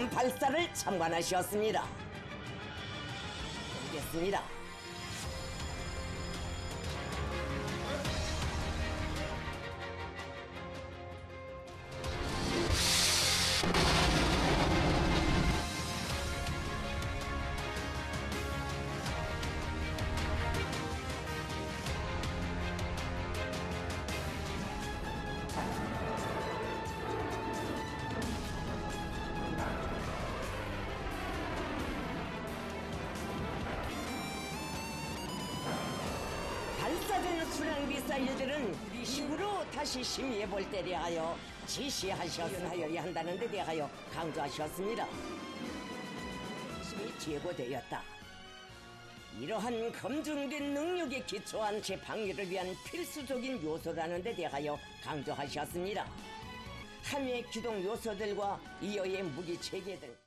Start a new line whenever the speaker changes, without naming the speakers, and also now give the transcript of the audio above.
발사를 참관하셨습니다. 보겠습니다. 발사된 순항 미사일들은 힘으로 다시 심의해볼 때 대하여 지시하셨어야 한다는 데 대하여 강조하셨습니다. 힘이 제고되었다. 이러한 검증된 능력에 기초한 재방위를 위한 필수적인 요소라는 데 대하여 강조하셨습니다. 함의 기동 요소들과 이어의 무기 체계 등